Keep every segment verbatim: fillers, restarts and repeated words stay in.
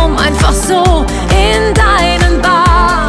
Traum einfach so in deinen Bahn.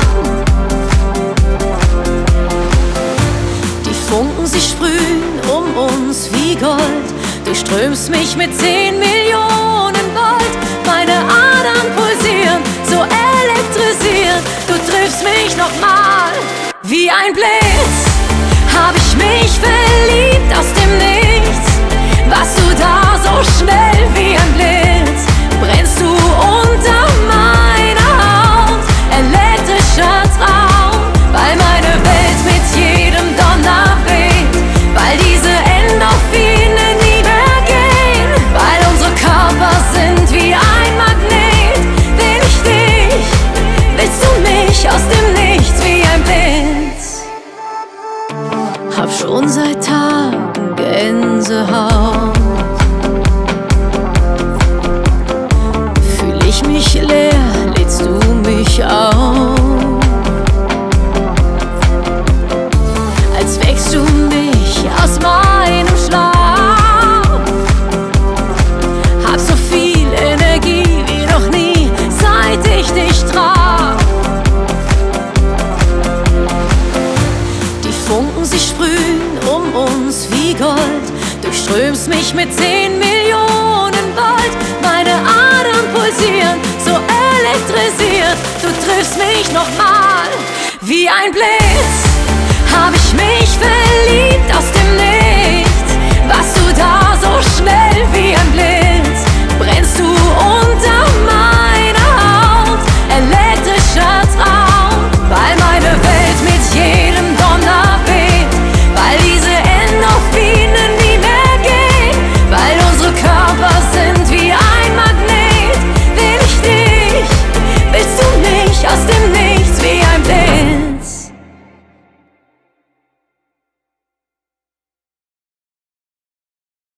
Die Funken, sie sprühen um uns wie Gold. Du strömst mich mit zehn Millionen Volt. Meine Adern pulsieren, so elektrisiert. Du triffst mich nochmal wie ein Blitz. Hab ich mich verliebt aus dem Nichts. Warst du da so schnell wie ein Blitz? Brennst du unter meiner Haut? Elektrischer Traum, weil meine Welt mit jedem Donner weht. Weil diese Endorphine nie mehr gehen. Weil unsere Körper sind wie ein Magnet. Will ich dich, willst du mich aus dem Nichts wie ein Blitz? Hab schon seit Tagen Gänsehaut. Fühl ich mich leer, lädst du mich auf. Als wächst du mich aus meinem Schlaf. Hab so viel Energie wie noch nie, seit ich dich traf. Die Funken, sie sprühen um uns wie Gold. Durchströmst mich mit zehn Millionen Volt. Meine Adern pulsieren, so elektrisiert. Du triffst mich nochmal wie ein Blitz. Hab ich mich verliebt aus dem Nichts.